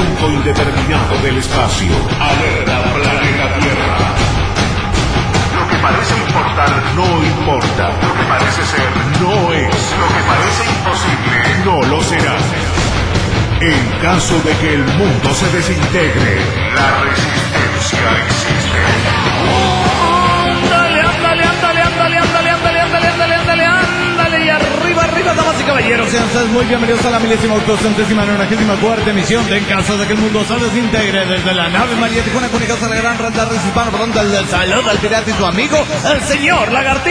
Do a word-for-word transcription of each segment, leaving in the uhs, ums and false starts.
punto indeterminado del espacio. Alerta planeta Tierra. Lo que parece importar no importa. Lo que parece ser no es. Lo que parece imposible no lo será. En caso de que el mundo se desintegre, la resistencia existe. Ándale, ándale, ándale, ándale, ándale, ándale, ándale, ándale, ándale, ándale, y arriba, arriba, damas y caballeros, sean ustedes muy bienvenidos a la milésima octocentésima nonagésima cuarta emisión de En caso de que el mundo se desintegre, desde la nave María Tijuana, comunicados a la gran renta de hispano, por tanto, el saludo al pirata y su amigo, el señor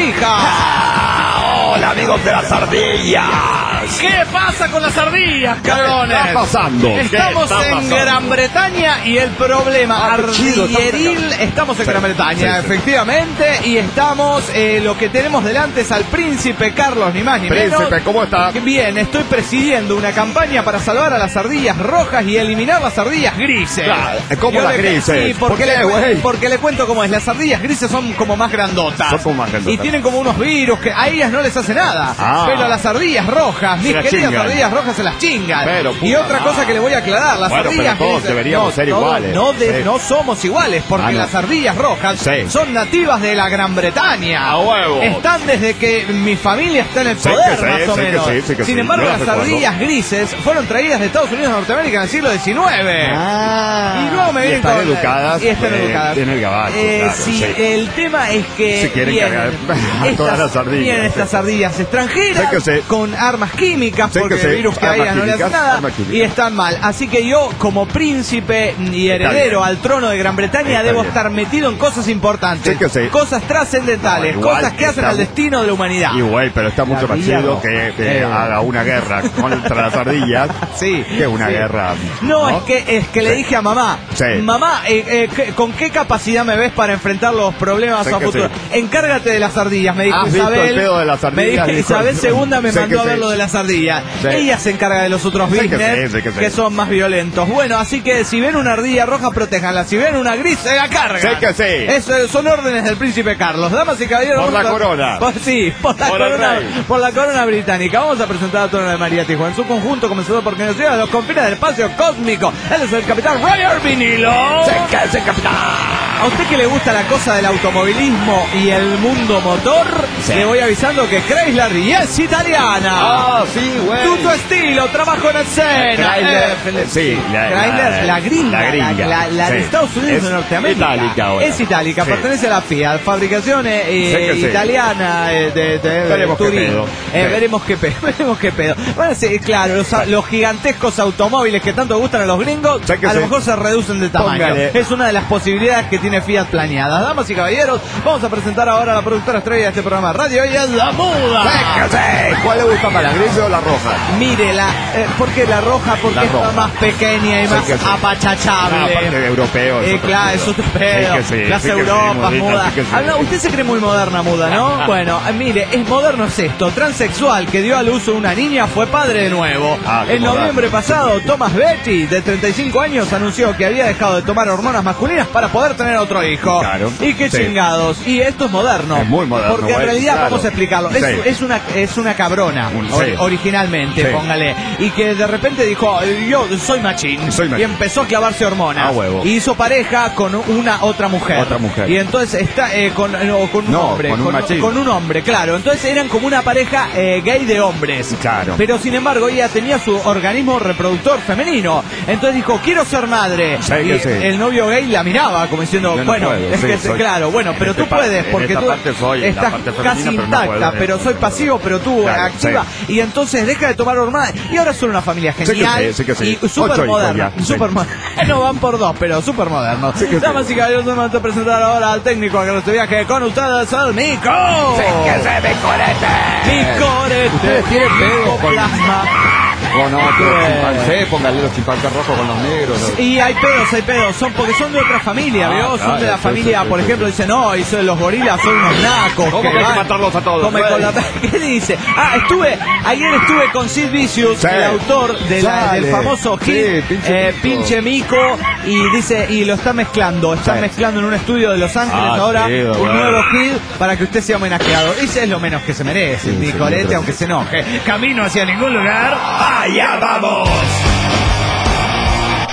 Lagartija. Hola, amigos de las ardillas. ¿Qué pasa con las ardillas, cabrones? ¿Qué está pasando? Estamos está en pasando? Gran Bretaña y el problema Ah, qué chido, ardilleril, estamos en Sí, Gran Bretaña, sí, sí. efectivamente, y estamos, eh, lo que tenemos delante es al príncipe Carlos, ni más ni Príncipe, menos. ¿cómo está? Bien, estoy presidiendo una campaña para salvar a las ardillas rojas y eliminar las ardillas grises. Claro, ¿cómo Yo las le- grises? Sí, porque, ¿Por qué, le, güey? porque le cuento cómo es. Las ardillas grises son como más grandotas. Son como más grandotas. Y tienen como unos virus que a ellas no les hace nada. Ah. Pero a las ardillas rojas, mis las queridas chingan. ardillas rojas se las chingan. Pero, y puta otra madre. cosa que le voy a aclarar, las Bueno, ardillas pero todos grises- deberíamos no, ser todos iguales. No, de- Sí. no somos iguales, porque Ah, no. las ardillas rojas Sí. son nativas de la Gran Bretaña. A huevo. Están desde que mi familia está en el Sí poder, que sí, más o sí que menos. sí, sí que Sin sí. embargo, Yo las las recuerdo. ardillas grises fueron traídas de Estados Unidos a Norteamérica en el siglo diecinueve. Ah. Y luego me Y vienen están con- educadas, y están eh, educadas. en el gabacho, Eh, claro, sí, sí. el tema es que Se quieren vienen cargar a estas, todas las ardillas, vienen estas sí. ardillas extranjeras Sí que sí. con armas químicas, Sí porque que sí. el virus que a Armas ellas no le hace químicas, nada armas químicas. y están mal. Así que yo, como príncipe y heredero bien. al trono de Gran Bretaña, Está debo bien. estar metido en cosas importantes, Sí que sí. cosas trascendentales, No, igual cosas que hacen está- al destino de la humanidad. Y güey, pero está mucho más ardilla chido roja. que, que Eh. haga una guerra contra las ardillas Sí, que una sí. guerra. No, es que es que le Sí. dije a mamá, Sí. mamá, eh, eh, ¿qué- ¿con qué capacidad me ves para enfrentar los problemas Sí a que futuro? sí. Encárgate de las ardillas, me dijo ¿Has visto Isabel. el pedo de las me ardillas? dijo, Dijo- Isabel segunda me Sí mandó que a ver sí. lo de las ardillas. Sí. Ella se encarga de los otros Sí que business sí, sí que sí. que son más violentos. Bueno, así que si ven una ardilla roja, protéjanla. Si ven una gris, se la cargan. Sí que sí. Eso son órdenes del príncipe Carlos. Damas y caballeros. Por la vamos a- corona. Por- sí, por la Por el corona. rey. Por la corona británica. Vamos a presentar a Trono de María Tijuana en su conjunto, comenzando por quien nos lleva a los confines del espacio cósmico. Él es el capitán Roger Vinilo. Sí que sí, capitán. A usted que le gusta la cosa del automovilismo y el mundo motor, Sí. le voy avisando que Chrysler y es italiana. Ah, sí, güey. Tutto estilo, trabajo en escena. Chrysler, Eh, sí, la- Chrysler, la- la gringa, la gringa, la, la- la de sí. Estados Unidos Es de Norteamérica. itálica ahora. Es itálica, Sí. pertenece a la Fiat, fabricación eh, Sí que sí. italiana eh, de, de- de Veremos qué Turín. pedo. Eh, Sí. Veremos qué pedo, veremos qué pedo. Bueno, sí, claro, los, los gigantescos automóviles que tanto gustan a los gringos, Sí que a lo sí. mejor se reducen de tamaño. Póngale. Es una de las posibilidades que tiene Fiat planeadas. Damas y caballeros, vamos a presentar ahora a la productora estrella de este programa Radio, ella es la muda. Sí que sí. ¿Cuál le gusta más, la gris o la roja? Mire, la, eh, ¿por qué la roja? Porque La está roja. más pequeña y Sí más que sí. apachachable. Ah, aparte de europeo. Eh, otro claro, pedo. es otro pedo. Sí que sí, Las sí que sí, Europas, modita, muda. sí que sí. Habla- usted se cree muy moderna, muda, ¿no? Bueno, eh, mire, es moderno es esto. Transexual que dio a luz una niña fue padre de nuevo. Ah, qué en moderno. noviembre pasado, Thomas Betty, de treinta y cinco años, anunció que había dejado de tomar hormonas masculinas para poder tener otro hijo. Claro. Y qué Sí. chingados. Y esto es moderno. Es muy moderno, Porque en güey, realidad, claro. vamos a explicarlo. Es, Sí. es una, es una cabrona, Un- or- sí. originalmente, Sí. póngale. Y que de repente dijo, yo soy machín. Soy machín. Y empezó a clavarse hormonas. A huevo. Y hizo pareja con una otra mujer. Otra mujer. Y entonces está eh, con, no, con un No, hombre. con un machín. con un hombre, claro. Entonces eran como una pareja eh, gay de hombres. Claro. Pero sin embargo ella tenía su organismo reproductor femenino. Entonces dijo, quiero ser madre. Sí, y que sí. el novio gay la miraba como diciendo, Yo no bueno, puedo, es sí, que soy- claro, bueno, pero en tú esta puedes parte- porque en esta tú parte soy la estás parte femenina, casi pero no intacta, puedo en pero esto, soy no pasivo, pero tú Claro, activa. Y entonces deja de tomar hormonas. Y ahora son una familia que genial sí, sí que sí. y súper Ocho hijos moderna. ya, sí. Súper moderna. No van por dos, pero súper moderno. Sí que sí. Damas y caballeros, vamos a presentar ahora al técnico que nos viaje con ustedes, el Mico. que se me corete. Micorete. Ustedes tienen pedo con- Plasma. Con otros chimpancés, póngale los chimpancés rojos con los negros. los- Y hay pedos, hay pedos, son porque son de otra familia, Ah, ¿vio? Son claro, de la sí, familia, sí, por sí, ejemplo, sí. dicen, no, y son- los gorilas son unos nacos. ¿Cómo que hay que van, matarlos a todos, comen güey? con la- ¿Qué dice? Ah, estuve, ayer estuve con Sid Vicious, Sí. el autor de la- Sale. del famoso Sí, hit Pinche eh, Mico. Pinche Mico, y dice, y lo está mezclando, está Sí. mezclando en un estudio de Los Ángeles Ah, ahora chido, un bueno. nuevo hit para que usted sea homenajeado. Ese es lo menos que se merece, Sí, Nicolete, sí, sí. aunque se enoje. Camino hacia ningún lugar. ¡Allá vamos!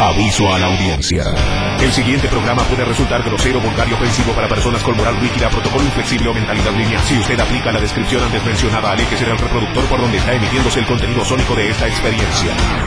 Aviso a la audiencia. El siguiente programa puede resultar grosero, vulgar y ofensivo para personas con moral rígida, protocolo inflexible o mentalidad lineal. Si usted aplica la descripción antes mencionada, aléjese del reproductor por donde está emitiéndose el contenido sónico de esta experiencia.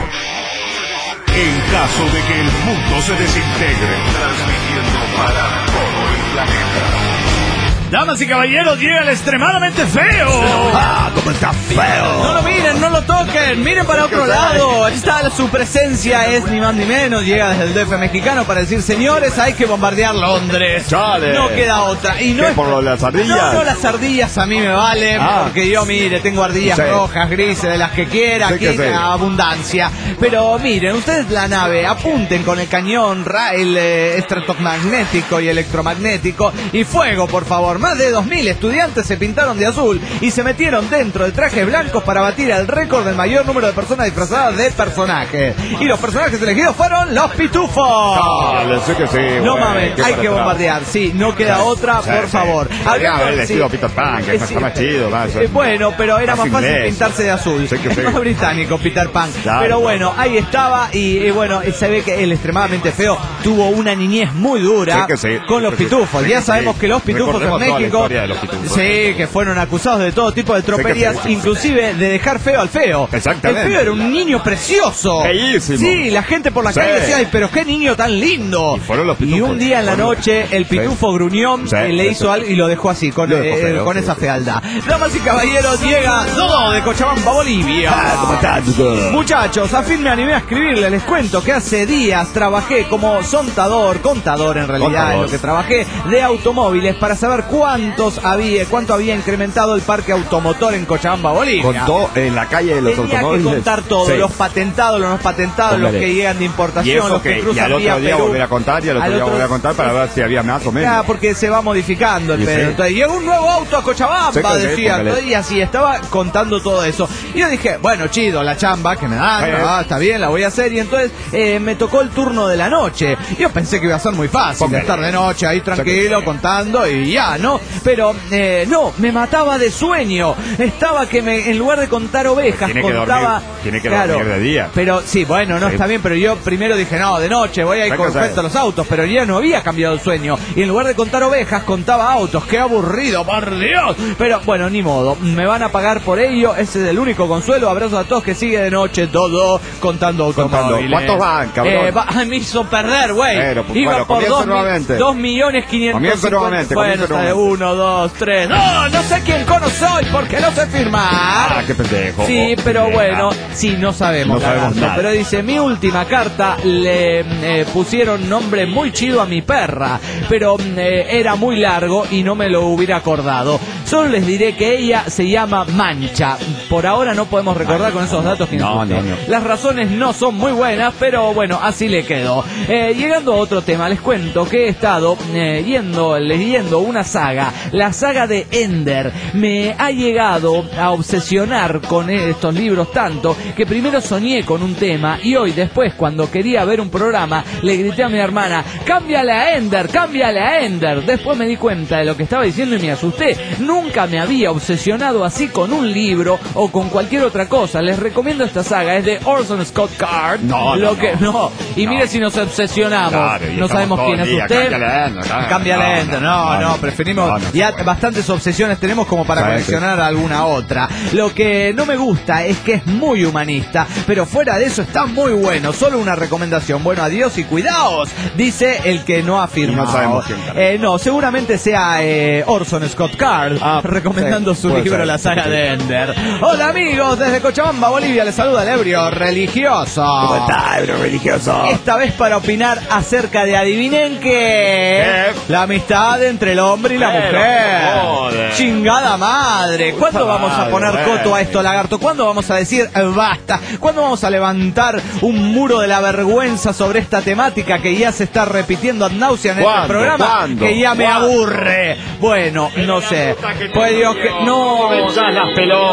En caso de que el mundo se desintegre, transmitiendo para todo el planeta. Damas y caballeros, llega el extremadamente feo. ¡Ah, cómo está feo! No lo miren, no lo toquen, miren para otro lado. Está su presencia, es ni más ni menos. Llega desde el D F mexicano para decir, señores, hay que bombardear Londres. Chale. No queda otra. Y no ¿Qué, es por lo de las ardillas? No, no, las ardillas a mí me valen, Ah. porque yo, mire, tengo ardillas Sí. rojas, grises, de las que quiera, Sí aquí que sí. abundancia. Pero miren, ustedes la nave, apunten con el cañón, ra- el eh, electromagnético y electromagnético, y fuego, por favor. Más de dos mil estudiantes se pintaron de azul y se metieron dentro de trajes blancos para batir el récord del mayor número de personas disfrazadas de personajes. Y los personajes elegidos fueron los pitufos. Chale, sí que sí, No güey, mames, qué hay para que atrás. bombardear, sí, no queda Sí, otra, sí, por sí. favor. Podría Hablando- haber elegido sí. Peter Pan, que Eh, está sí, más chido, más, eh, bueno, pero era más, más fácil inglés. pintarse de azul. Sí que Es sí. más británico, Peter Pan. Claro. Pero bueno, ahí estaba y, y bueno, se ve que el extremadamente feo tuvo una niñez muy dura Sí que sí. con los Sí que sí. pitufos. Sí Ya que sabemos sí. que los pitufos en Recordemos toda la México, historia de los pitufos. sí, que fueron acusados de todo tipo de tropelías, sí. inclusive de dejar feo al feo. Exactamente. El feo era un niño precioso. Bellísimo. Sí, la gente por la Sí. calle decía, ay, pero qué niño tan lindo. Y fueron los Y pitufos. un día en la Fueron- noche el pitufo Sí. gruñón Sí, eh, le sí, hizo sí. algo y lo dejó así, con, Lo dejó eh, feo, con sí, esa sí. fealdad. Damas y caballeros, llega Dodo de Cochabamba, Bolivia. Ah, ¿cómo estás, Dodo? Muchachos, a fin me animé a escribirle, les cuento que hace días trabajé como sontador, contador en realidad, Contador. en lo que trabajé, de automóviles para saber cuántos había, cuánto había incrementado el parque automotor en Cochabamba, Bolivia. Contó en la calle de los Tenía automóviles. que contar todo, Sí. los patentados, los no patentados, los Póngale. que llegan de Y importación, eso los que que, y cruzan al otro vía día Perú. volver a contar, y al otro Al día otro- volver a contar para ver si había más o menos. Ah, porque se va modificando el Y pedo. sí. Entonces, llegó un nuevo auto a Cochabamba, Sí, que sí, decía. póngale. Y así estaba contando todo eso. Y yo dije, bueno, chido, la chamba que me dan, Eh. ah, está bien, la voy a hacer. Y entonces eh, me tocó el turno de la noche. Yo pensé que iba a ser muy fácil, Póngale. estar de noche ahí tranquilo, contando y ya, ¿no? Pero eh, no, me mataba de sueño. Estaba que me, en lugar de contar ovejas, Tiene que contaba. dormir, tiene que dormir de día. Pero sí, bueno, no Sí. está bien, pero yo primero dije, no, de noche, voy a ir ¿Qué con cosa respecto a es? los autos, pero ya no había cambiado el sueño. Y en lugar de contar ovejas, contaba autos. ¡Qué aburrido, por Dios! Pero bueno, ni modo. Me van a pagar por ello. Ese es el único consuelo. Abrazos a todos que sigue de noche todo contando Contando. automóviles. ¿Cuántos van, cabrón? Eh, va- me hizo perder, güey. Pero, pues, Iba bueno, por comience dos, nuevamente. mil- dos millones quinientos Comience nuevamente, Bueno, comience está de nuevamente. uno, dos, tres. ¡No! No sé quién cono soy porque no sé firmar. Ah, qué pendejo. Sí, pero Pendeja. bueno, sí, no sabemos. No sabemos lagarto, nada. Pero dice, mi última carta le eh, pusieron nombre muy chido a mi perra, pero eh, era muy largo y no me lo hubiera acordado. Solo les diré que ella se llama Mancha. Por ahora no podemos recordar con esos datos que No, nos no, no. Las razones no son muy buenas, pero bueno, así le quedó. Eh, llegando a otro tema, les cuento que he estado eh, yendo, leyendo una saga, la saga de Ender. Me ha llegado a obsesionar con estos libros tanto que primero soñé con un tema y hoy después, cuando quería ver un programa, le grité a mi hermana, cámbiale a Ender, cámbiale a Ender. Después me di cuenta de lo que estaba diciendo y me asusté. Nunca me había obsesionado así con un libro o con cualquier otra cosa. Les recomiendo esta saga, es de Orson Scott Card. No, lo no, que no. no. Y No. mire si nos obsesionamos. Claro, y no estamos sabemos todo quién el es día, usted. cámbiale a Ender, claro. Cámbiale a No, Ender. no, No, no, no, no, preferimos. no, no, ya no. bastantes obsesiones tenemos como para Sí, coleccionar alguna otra. Lo que no me gusta es que es muy humanista, pero fuera de eso está muy bueno. Solo una recomendación. Bueno, adiós y cuidaos, dice el que no ha firmado. Y no sabemos quién, claro. Eh, no, seguramente sea eh, Orson Scott Card Ah, recomendando sí, su puede libro ser, La saga sí, sí. de Ender. Hola amigos, desde Cochabamba, Bolivia, les saluda el ebrio religioso. ¿Cómo está, ebrio religioso? Esta vez para opinar acerca de, adivinen qué, ¿Qué? la amistad entre el hombre y la Pero, mujer. joder. Chingada madre. ¿Cuándo Puta vamos a madre, poner güey. coto a esto, lagarto? ¿Cuándo vamos a decir eh, basta? ¿Cuándo vamos a levantar un muro de la vergüenza sobre esta temática que ya se está repitiendo ad nauseam en este ¿Cuándo? programa? ¿Cuándo? Que ya me ¿Cuándo? aburre. Bueno, no sé. Pues Dios que no. No me echas las pelotas No, con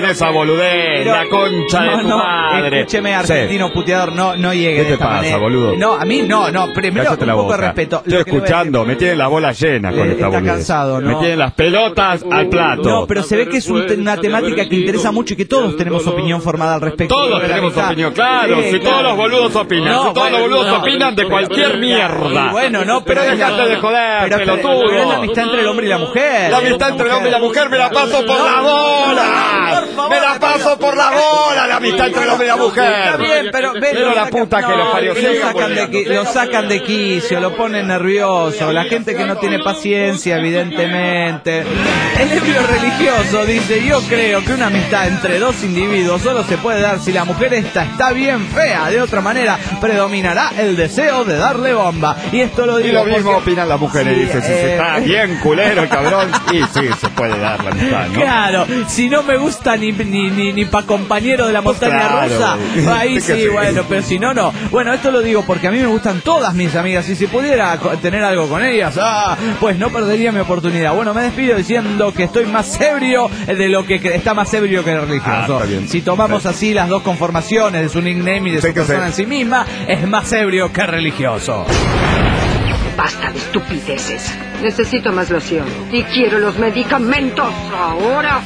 con esa boludez, Pero- la concha no, de tu no, madre. Escúcheme, argentino Sí. puteador, no, no llegue ¿Qué de te esta pasa, manera. boludo? No, a mí no, no, primero Cállate un la poco boca. de respeto. Estoy Lo que le voy a escuchando, decir- me tienen la bola llena con Eh, esta está boludez. cansado, ¿no? Me tienen las pelotas al plato. No, pero se ve que es un te- una temática que interesa mucho y que todos tenemos opinión formada al respecto. Todos Sobre la tenemos amistad. opinión, claro. Sí, si claro. todos los boludos opinan, No, si todos los bueno, boludos no. opinan de cualquier mierda. Y bueno, no, Pero dejate de joder, pero, pero, pelotudo. pero es la amistad entre el hombre y la mujer. La amistad entre el hombre y la mujer me la paso por la bola. Por favor, Me la paso por la bola, la amistad entre el hombre y la mujer. Está bien, pero ven, Pero lo la sacan- puta que no, los parió. lo Sigan sacan de boludeando. qui- lo sacan de quicio, lo ponen nervioso. La gente que no tiene paciencia, evidentemente. El ebrio religioso dice: yo creo que una amistad entre dos individuos solo se puede dar si la mujer esta está bien fea. De otra manera, predominará el deseo de darle bomba. Y esto lo Y digo lo mismo porque- opinan las mujeres, Sí, dice, si eh, se está bien culero el cabrón, y sí, se puede dar la amistad, ¿no? Claro, si no me gusta ni ni ni, ni pa' compañero de la montaña Claro, rusa, güey. ahí Es que sí, sí. bueno, pero si no, no. Bueno, esto lo digo porque a mí me gustan todas mis amigas y si pudiera co- tener algo con ellas, ah, pues no perdería mi oportunidad. Bueno, me despido diciendo que estoy más ebrio de lo que cre- está más ebrio que religioso. Ah, está bien. Si tomamos Sí. así las dos conformaciones de su nickname y de Sí su que persona sí. en sí misma, es más ebrio que religioso. Basta de estupideces. Necesito más loción. Y quiero los medicamentos ahora.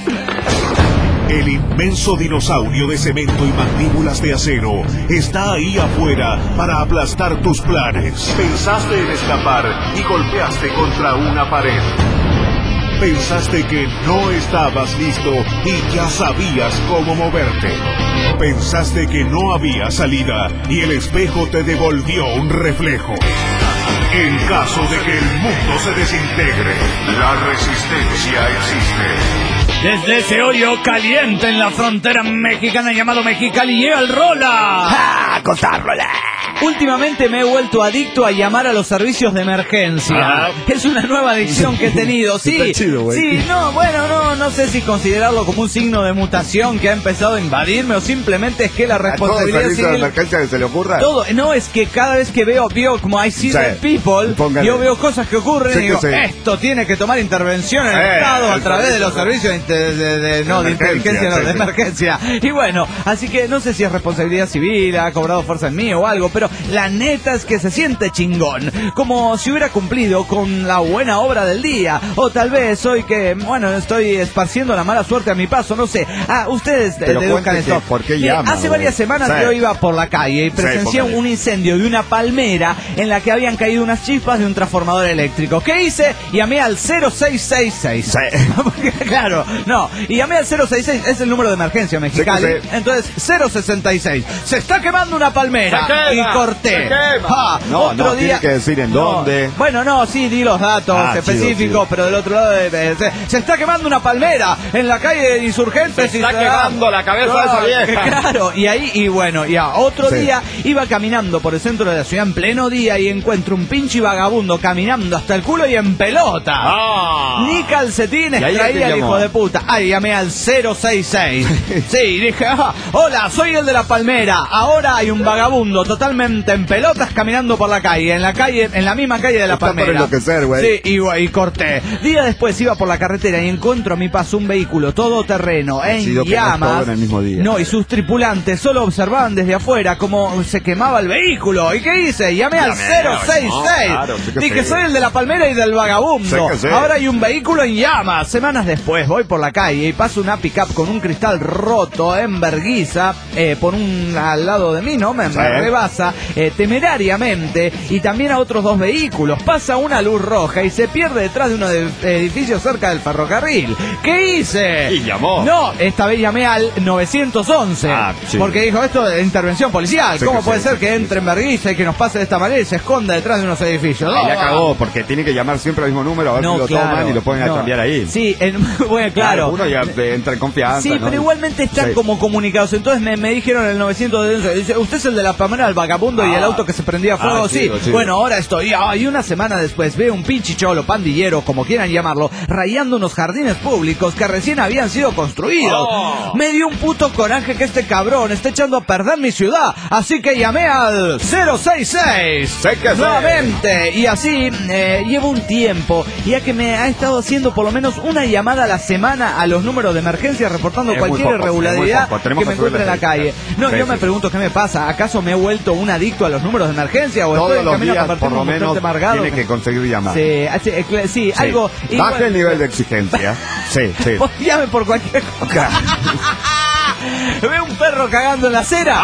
El inmenso dinosaurio de cemento y mandíbulas de acero está ahí afuera para aplastar tus planes. Pensaste en escapar y golpeaste contra una pared. Pensaste que no estabas listo y ya sabías cómo moverte. Pensaste que no había salida y el espejo te devolvió un reflejo. En caso de que el mundo se desintegre, la resistencia existe. Desde ese hoyo caliente en la frontera mexicana llamado Mexicali llega el Rola. ¡Ah, contarrola! Últimamente me he vuelto adicto a llamar a los servicios de emergencia. Ah. Es una nueva adicción que he tenido, sí. Está chido, güey. Sí, no, bueno, no, no sé si considerarlo como un signo de mutación que ha empezado a invadirme o simplemente es que la ¿A todo responsabilidad servicio de civil... emergencia que se le ocurra? Todo, no, es que cada vez que veo, veo como I see Sí, the people, póngale. yo veo cosas que ocurren Sí y digo, que sí. esto tiene que tomar intervención en el Eh, Estado a el través de servicio los de- servicios de, inte- de- de- no, de Emergencia, inteligencia, no, sí, de sí. emergencia. Y bueno, así que no sé si es responsabilidad civil, ha cobrado fuerza en mí o algo, pero la neta es que se siente chingón, como si hubiera cumplido con la buena obra del día, o tal vez hoy que, bueno, estoy esparciendo la mala suerte a mi paso, no sé. Ah, ustedes eh, Pero deduzcan cuente esto. que, ¿por qué Mire, llama, hace güey? varias semanas Sí. yo iba por la calle y presencié póngale. un incendio de una palmera en la que habían caído unas chispas de un transformador eléctrico. ¿Qué hice? Llamé al cero seis seis seis. Sí. Porque, claro, no. Y llamé al cero seis seis, es el número de emergencia Mexicali. Sí que sí. Entonces, cero sesenta y seis. Se está quemando una palmera. Se quema, y corté. se quema. Ah, No, otro no, día. tiene que decir en No. dónde. Bueno, no, sí, di los datos Ah, específicos, chido, chido. pero del otro lado de- de- se, se está quemando una palmera en la calle de Insurgentes. Se y está quemando la cabeza de esa vieja. Claro, y ahí, y bueno, ya, otro Sí. día iba caminando por el centro de la ciudad en pleno día y encuentro un pinche vagabundo caminando hasta el culo y en pelota. ¡Ah! Ni calcetines ¿Y ahí a traía quién el llamó? hijo de puta. Ahí llamé al cero seis seis. Sí, dije, ah, hola, soy el de la palmera. Ahora hay un vagabundo totalmente en pelotas caminando por la calle, en la calle, en la misma calle de la Está por palmera. enloquecer, güey. Sí, y, güey, y corté. Día después iba por la carretera y encuentro a mi paso un vehículo todoterreno en sido quemado llamas. todo en el mismo día. No, y sus tripulantes solo observaban desde afuera cómo se quemaba el vehículo. ¿Y qué hice? Llamé al Llamé, cero seis seis. no, claro, sí que Dije, sí. soy el de la palmera y del vagabundo. Sí que sí. Ahora hay un vehículo en llamas. Semanas después voy por la calle y paso una pick-up con un cristal roto en Berguiza, eh, por un al lado de mí, ¿no? Me, Sí. me rebasa eh, temerariamente y también a otros dos vehículos. Pasa una luz roja y se pierde detrás de unos de- edificios cerca del ferrocarril. ¿Qué hice? Y llamó. No, esta vez llamé al nueve once. Ah, sí. Porque dijo esto de intervención policial. Sí ¿Cómo que puede sí, ser sí, que sí, entre en Berguiza y que nos pase de esta manera y se esconda detrás de unos edificios? Ahí la No, cagó, porque tiene que llamar siempre al mismo número, a ver no, si lo claro, toman y lo ponen no. a cambiar ahí. Sí, en- bueno, claro. Uno ya eh, entra en confianza. Sí, ¿no? pero igualmente están Sí. como comunicados. Entonces me, me dijeron en el nueve once, dice, usted es el de la palmera del vagabundo. vagabundo ah. y el auto que se prendía a fuego. Ah, sí, sí. sí, bueno, ahora estoy. Ah, y una semana después veo un pinche cholo pandillero, como quieran llamarlo, rayando unos jardines públicos que recién habían sido construidos. Oh. Me dio un puto coraje que este cabrón esté echando a perder mi ciudad. Así que llamé al cero seis seis sé que nuevamente. Sé. Y así eh, llevo un tiempo, ya que me ha estado haciendo por lo menos una llamada a la semana a los números de emergencia reportando es cualquier poco, irregularidad que me encuentre en la calle. No, sí, yo sí. me pregunto qué me pasa. ¿Acaso me he vuelto un adicto a los números de emergencia o todos estoy en camino días, a convertirme en un amargado? Tiene que conseguir llamar. Sí, sí, sí, sí. algo. Baje igual... el nivel de exigencia. Sí, sí. Llame por cualquier cosa. Ve un perro cagando en la acera.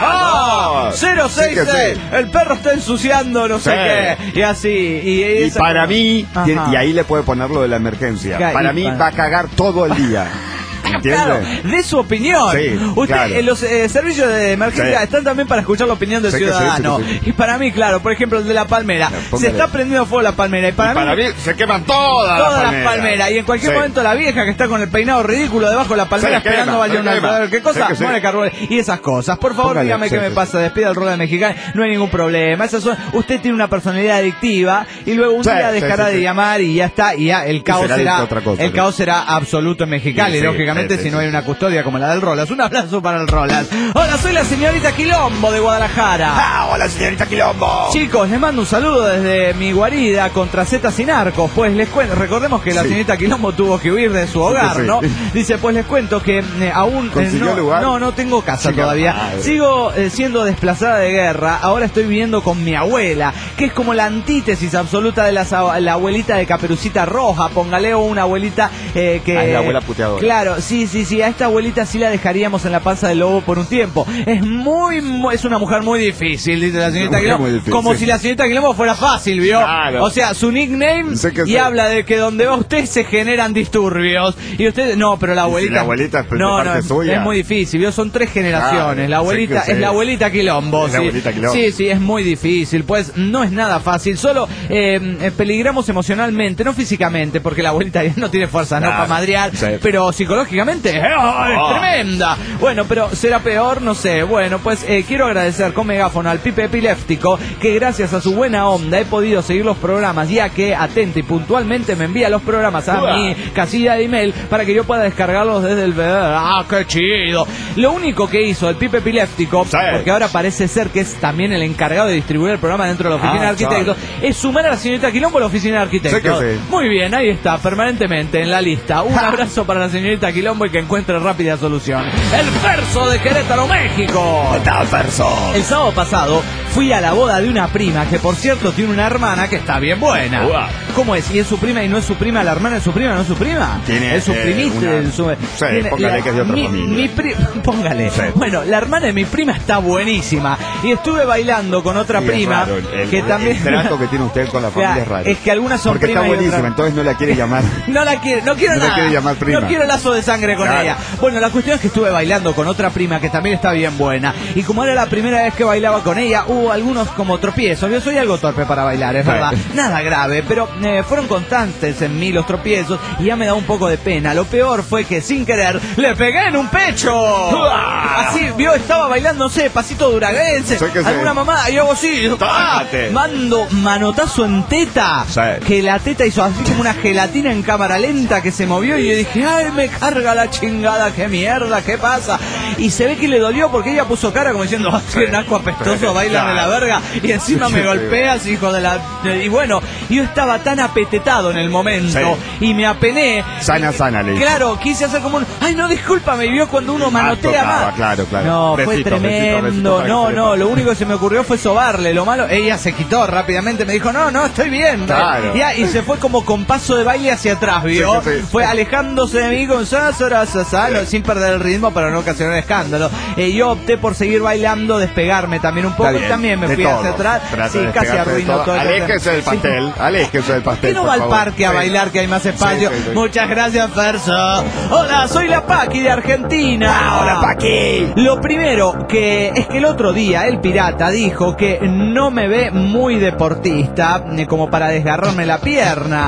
¡Ah! No. cero seis seis. Sí. El perro está ensuciando no sé sí. qué. Y así. Y, y para como... mí, Ajá. y ahí le puede poner lo de la emergencia. Ca para mí para... va a cagar todo el día. Claro, de su opinión. Sí, Usted, claro. eh, los eh, servicios de emergencia sí. están también para escuchar la opinión del sí, ciudadano. Sí, sí, sí. Y para mí, claro, por ejemplo, el de la palmera. No, se está prendiendo fuego la palmera. Y para, y mí, para mí se queman todas, todas las palmeras. palmeras. Y en cualquier sí. momento la vieja que está con el peinado ridículo debajo de la palmera se esperando quema, a valer una. ¿Qué cosa? Sí, sí. Muere Carbone. Y esas cosas. Por favor, Póngale, dígame sí, qué sí, me sí. pasa. Despida el rol de mexicano. No hay ningún problema. Esas son... Usted tiene una personalidad adictiva. Y luego un sí, día dejará sí, sí, de sí. llamar y ya está. Y ya el caos será. Cosa, el caos será absoluto en Mexicali. Y lógicamente, si no hay una custodia como la del Rolas. Un abrazo para el Rolas. Hola, soy la señorita Quilombo de Guadalajara. Ah, hola, señorita Quilombo. Chicos, les mando un saludo desde mi guarida contra Zetas y Narcos. Pues les cuento, recordemos que la sí. señorita Quilombo tuvo que huir de su hogar, sí. ¿no? Dice, pues les cuento que eh, aún eh, no, lugar? no, no tengo casa Chica, todavía. Madre. Sigo eh, siendo desplazada de guerra. Ahora estoy viviendo con mi abuela, que es como la antítesis absoluta de la, la abuelita de Caperucita Roja. Póngale una abuelita eh, que... Ah, es la abuela puteadora. Claro, sí, sí, sí. A esta abuelita sí la dejaríamos en la panza del lobo por un tiempo. Es muy, muy es una mujer muy difícil, dice la señorita Quilombo. Como si la señorita Quilombo fuera fácil, ¿vio? Claro. O sea, su nickname sé y sé. habla de que donde va usted se generan disturbios. Y usted, no, pero la abuelita. Si la abuelita es no, no, suya. Es muy difícil, ¿vio? Son tres generaciones. Claro, la abuelita sé es la abuelita Quilombo. Es sí. la abuelita Quilombo. Sí, sí, es muy difícil. Pues no es nada fácil. Solo eh, peligramos emocionalmente, no físicamente, porque la abuelita no tiene fuerza, claro. no para madrear, sí. pero psicológicamente ¡eh, oh, es oh. tremenda! Bueno, pero será peor, no sé. Bueno, pues eh, quiero agradecer con megáfono al Pipe Epiléptico, que gracias a su buena onda he podido seguir los programas, ya que atento y puntualmente me envía los programas a Uah. mi casilla de email para que yo pueda descargarlos desde el... ¡Ah, qué chido! Lo único que hizo el Pipe Epiléptico, sí. porque ahora parece ser que es también el encargado de distribuir el programa dentro de la oficina ah, de arquitectos, chaval. es sumar a la señorita Quilombo a la oficina de arquitectos. Sí. Muy bien, ahí está, permanentemente en la lista. Un abrazo para la señorita Quilombo y que encuentre rápida solución. El Ferso de Querétaro, México. ¿Qué tal, Ferso? El sábado pasado fui a la boda de una prima que, por cierto, tiene una hermana que está bien buena. Uah. ¿Cómo es? ¿Y es su prima y no es su prima? ¿La hermana es su prima, no es su prima? Tiene, es su eh, primita. Una... Su... Sí, tiene, póngale la... que es de otra mi, familia. Mi pri... Póngale. Sí. Bueno, la hermana de mi prima está buenísima. Y estuve bailando con otra sí, prima el, que el, también... El trato que tiene usted con la familia ya, es raro. Es que algunas son Porque primas está buenísima, otra... entonces no la quiere llamar. no la quiere, no quiero no nada. La quiere llamar prima. No quiero lazo de sangre con claro. ella. Bueno, la cuestión es que estuve bailando con otra prima que también está bien buena. Y como era la primera vez que bailaba con ella, hubo algunos como tropiezos. Yo soy algo torpe para bailar, es verdad. Nada grave, pero eh, fueron constantes en mí los tropiezos y ya me da un poco de pena. Lo peor fue que sin querer le pegué en un pecho. Así, vio, estaba bailando, no sé, pasito duraguense, alguna sé. mamá, y hago así. Ah, mando manotazo en teta. Sí. Que la teta hizo así como una gelatina en cámara lenta que se movió y yo dije, ay, me carga la chingada, qué mierda, qué pasa. Y se ve que le dolió porque ella puso cara como diciendo, oh, qué naco apestoso, bailan de la verga y encima me golpeas, hijo de la... Y bueno, yo estaba tan apetetado en el momento sí. y me apené. Sana, sana, le Claro, quise hacer como un, ay, no, disculpa, me vio cuando uno manotea ah, más. Claro, claro. No, besito, fue tremendo, besito, besito, no, no, lo único que se me ocurrió fue sobarle, lo malo, ella se quitó rápidamente, me dijo, no, no, estoy bien. Claro. Ya, y se fue como con paso de baile hacia atrás, ¿vio? Sí, sí. Fue alejándose de mí con sa, sa, sa, sa, no, sin perder el ritmo para no ocasionar escándalo. Eh, yo opté por seguir bailando, despegarme también un poco y también me fui todo. hacia atrás. Trata sí, casi arruinó todo. todo. Aléjese del pastel, sí. aléjese del pastel. ¿Por qué no va al parque a bailar que hay más espacio? Sí, sí, sí. Muchas gracias, Ferso. Hola, soy la Paqui de Argentina. Ah, hola, Paqui. Lo primero que es que el otro día, el pirata dijo que no me ve muy deportista, eh, como para desgarrarme la pierna.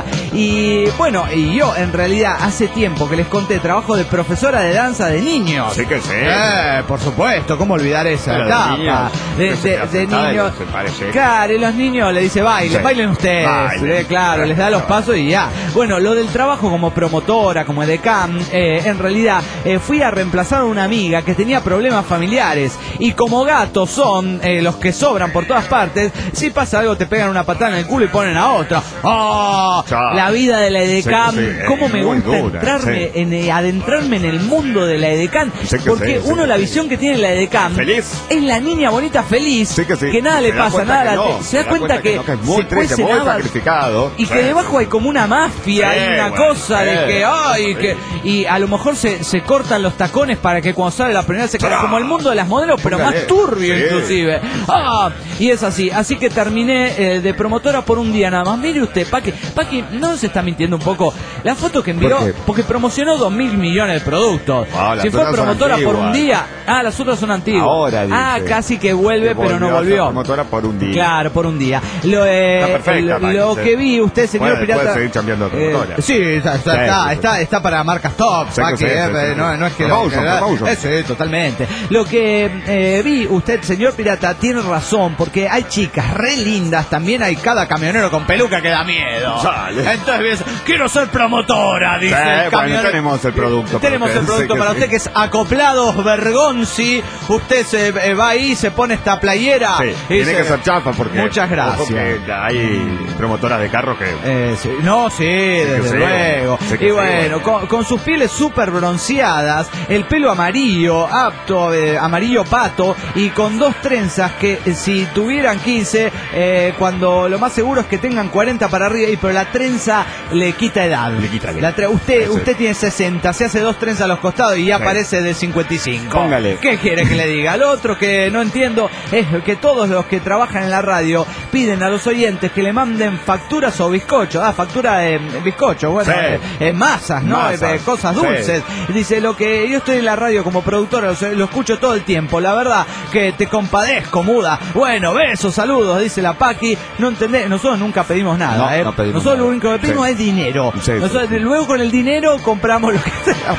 Y bueno, y yo en realidad hace tiempo que les conté, trabajo de profesora de danza de niños. Sí que sí. Eh, por supuesto, ¿cómo olvidar esa Pero etapa? De, De, de, de niños. De Claro, y los niños le dice bailen, sí. bailen ustedes. Bailen. Eh, claro, les da los pasos y ya. Bueno, lo del trabajo como promotora, como edecán, eh, en realidad eh, fui a reemplazar a una amiga que tenía problemas familiares. Y como gatos son eh, los que sobran por todas partes, si pasa algo te pegan una patada en el culo y ponen a otra. ¡Oh! Ya. La vida de la edecán. Sí, sí, ¿Cómo es me muy gusta dura, entrarme sí. en, eh, adentrarme en el mundo de la edecán? Sí que Porque sí, sí uno que la sí. visión que tiene la edecán Feliz. es la niña bonita feliz, Sí que sí. nada le Se da pasa, cuenta nada que la no, te- se da cuenta que, no, que es muy se triste, cuecen muy habas, sacrificado. y que Sí. debajo hay como una mafia, Sí, hay una bueno, cosa de sí. que ay que y a lo mejor se, se cortan los tacones para que cuando sale la primera se quede como el mundo de las modelos, pero Póngale. más turbio Sí. inclusive. Ah, y es así, así que terminé eh, de promotora por un día nada más. Mire usted, Paqui, Paqui, no se está mintiendo un poco. La foto que envió, ¿Por qué? porque promocionó dos mil millones de productos. Ah, las si fue otras son promotora por un antiguas. día, ah, las otras son antiguas. Ahora dice. Ah, casi que vuelve, Que pero no volvió a ser volvió. promotora por un día. Claro, por un día. Lo, eh, Está perfecta, lo, Paqui, lo sí. que vi, usted, señor Puede- pirata. puede seguir cambiando de promotora. Eh, sí, está, está, Sí, está, sí, sí. está, está para marcas top, Sí, Paqui, sí, sí, eh, sí, sí. no, no es que Promotion, lo que- promotion. eh, sí, totalmente. Lo que eh, vi, usted, señor pirata, tiene razón, porque hay chicas re lindas, también hay cada camionero con peluca que da miedo. Sale. Entonces, quiero ser promotora, dice Sí, el bueno, camionero. tenemos el producto para Tenemos usted, el producto sí que para sí. usted, que es Acoplados Bergonzi. Usted se eh, va ahí, se pone esta playera. Sí, y tiene se- que ser chafa porque... Muchas gracias. ojo que hay promotoras de carros que... Eh, sí. No, sí, desde sí, luego. sí que Y sí, bueno, bueno. con, con sus pieles súper bronceadas, el pelo amarillo, apto, eh, amarillo pato, y con dos trenzas que eh, si tuvieran quince, eh, cuando lo más seguro es que tengan cuarenta para arriba, y pero la trenza le quita edad. Le quita edad. La tre- usted, Eso es. usted tiene sesenta, se hace dos trenzas a los costados y ya Sí. parece de cincuenta y cinco. Póngale. ¿Qué quiere que le diga? Lo otro que no entiendo es que todos los que trabajan en la radio piden a los oyentes que le manden facturas o bizcochos. Ah, factura de bizcocho, bueno, Sí. eh, eh, masas, ¿no? Masas. Eh, cosas Sí. dulces. Dice, lo que yo estoy en la radio como productora, lo, lo escucho todo el tiempo. La verdad que te compadezco, muda. Bueno, besos, saludos, dice la Paqui. No entendés, nosotros nunca pedimos nada, No, ¿eh? no pedimos nosotros nada. lo único que pedimos Sí. es dinero. Sí, sí, Nosotros, sí. Luego con el dinero compramos lo que sea.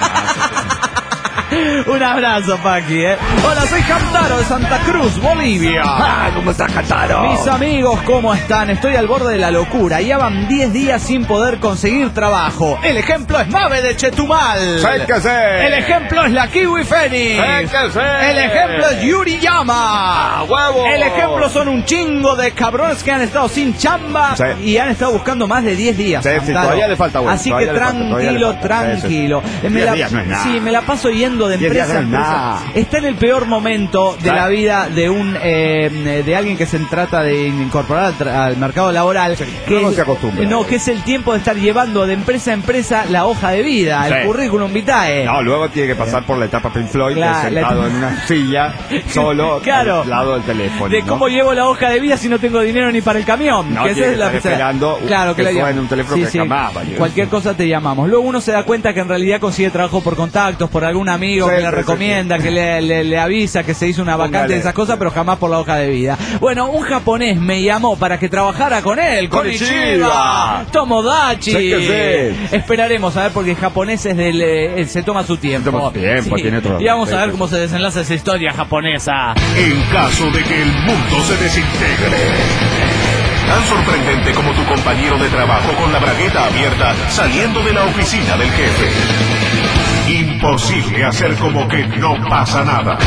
Un abrazo, Paqui, ¿eh? Hola, soy Cantaro de Santa Cruz, Bolivia. ¡Ah, cómo está Cantaro! Mis amigos, ¿cómo están? Estoy al borde de la locura. Ya van diez días sin poder conseguir trabajo. El ejemplo es Mave de Chetumal. ¡Séquese! El ejemplo es la Kiwi Fénix. ¡Séquese! El ejemplo es Yuri Yama. ¡A huevo! El ejemplo son un chingo de cabrones que han estado sin chamba Sí. y han estado buscando más de diez días. Sí, sí, Cantaro. todavía le falta, bueno, Así que todavía le falta, todavía le tranquilo, falta. Sí, sí. tranquilo. Me diez la- días no es nada. Sí, me la paso yendo de diez días empresa a no es empresa. nada. Está en el peor momento de Claro. la vida de un eh, de alguien que se trata de incorporar al, tra- al mercado laboral. Que no es- se acostumbra. No, que es el tiempo de estar llevando de empresa a empresa la hoja de vida, el Sí. currículum vitae. No, luego tiene que pasar por la etapa Pink Floyd, La- que es la sentado etapa- en una silla, solo, Claro. al lado del teléfono. De ¿no? cómo llevo la hoja de vida si no tengo dinero ni para el camión. No, que tiene esa es que estar esperando claro, que la suene llamo. un teléfono que jamás va a llegar. Cualquier cosa te llamamos. Luego uno se da cuenta que en realidad consigue trabajo por contactos, por algún amigo Sí, que le sí, recomienda, sí, sí. que le, le- le avisa que se hizo una vacante Póngale. de esas cosas, pero jamás por la hoja de vida. Bueno, un japonés me llamó para que trabajara con él. Konnichiwa. Konnichiwa. Tomodachi. Sí que sí. Esperaremos a ver porque el japonés es del, eh, se toma su tiempo. Se toma su tiempo, tiene otro- Y vamos a sí, ver sí. cómo se desenlaza esa historia japonesa. En caso de que el mundo se desintegre. Tan sorprendente como tu compañero de trabajo con la bragueta abierta saliendo de la oficina del jefe. Imposible hacer como que no pasa nada.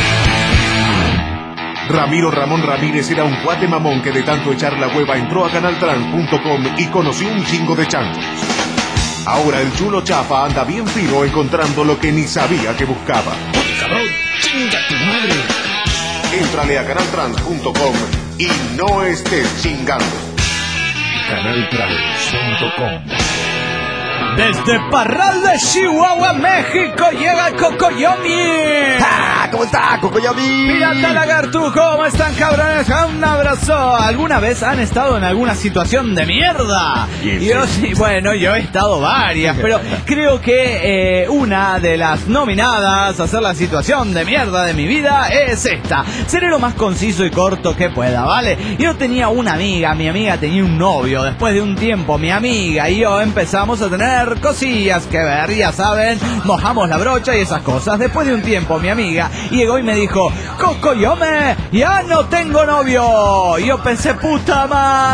Ramiro Ramón Ramírez era un cuate mamón que de tanto echar la hueva entró a canal trans punto com y conoció un chingo de changos. Ahora el chulo chafa anda bien fino encontrando lo que ni sabía que buscaba. ¡Cabrón! ¡Chinga tu madre! Éntrale a canal trans punto com y no estés chingando. canal trans punto com Desde Parral de Chihuahua, México, llega Cocoyomi. ¡Ah! ¿Cómo está, Cocoyomi? Pirata Lagarto, ¿cómo están, cabrones? Un abrazo. ¿Alguna vez han estado en alguna situación de mierda? Sí, Yo sí. sí, bueno, yo he estado varias, pero creo que eh, una de las nominadas a hacer la situación de mierda de mi vida es esta. Seré lo más conciso y corto que pueda, ¿vale? Yo tenía una amiga, mi amiga tenía un novio. Después de un tiempo, mi amiga y yo empezamos a tener cosillas que ver, ya saben, mojamos la brocha y esas cosas. Después de un tiempo, mi amiga llegó y me dijo: Cocoyome, ya no tengo novio. Y yo pensé, puta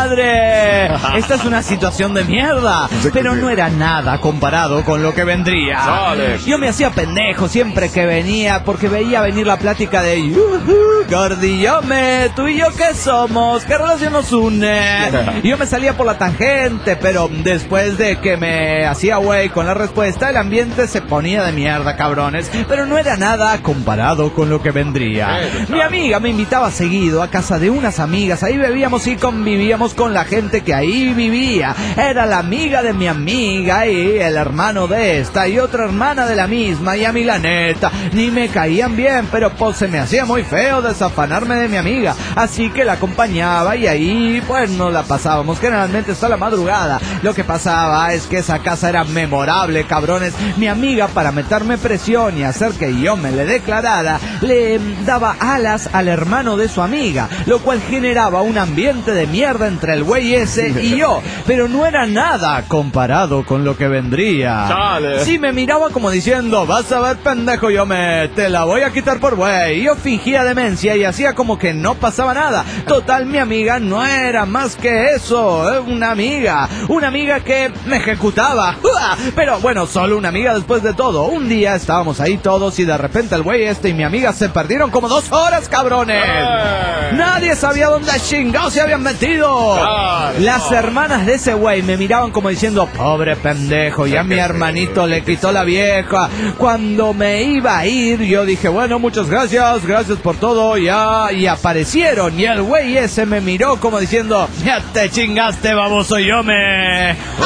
madre, esta es una situación de mierda, pero no era nada comparado con lo que vendría. Yo me hacía pendejo siempre que venía, porque veía venir la plática de yuhu, Gordillome, tú y yo qué somos, qué relación nos une. Y yo me salía por la tangente, pero después de que me hacía güey con la respuesta, el ambiente se ponía de mierda, cabrones. Pero no era nada comparado con lo que vendría. Mi amiga me invitaba seguido a casa de unas amigas. Ahí bebíamos y convivíamos con la gente que ahí vivía. Era la amiga de mi amiga y el hermano de esta y otra hermana de la misma. Y a mí la neta ni me caían bien, pero pues se me hacía muy feo desafanarme de mi amiga. Así que la acompañaba y ahí pues nos la pasábamos generalmente hasta la madrugada. Lo que pasaba es que esa casa era memorable, cabrones. Mi amiga, para meterme presión y hacer que yo me le declarara, le daba alas al hermano de su amiga, lo cual generaba un ambiente de mierda entre el güey ese y yo, pero no era nada comparado con lo que vendría. Chale. Sí, me miraba como diciendo: vas a ver, pendejo, yo me te la voy a quitar por güey. Yo fingía demencia y hacía como que no pasaba nada. Total, mi amiga no era más que eso, ¿eh? una amiga, una amiga que me ejecutaba. Pero bueno, solo una amiga después de todo. Un día estábamos ahí todos y de repente el güey este y mi amiga se perdieron como dos horas, cabrones. ¡Eh! Nadie sabía dónde chingados se habían metido. Claro. Las hermanas de ese güey me miraban como diciendo: pobre pendejo, ya mi hermanito le quitó la vieja. Cuando me iba a ir, yo dije: bueno, muchas gracias, gracias por todo, ya. Y aparecieron y el güey ese me miró como diciendo: ya te chingaste, baboso, yo me...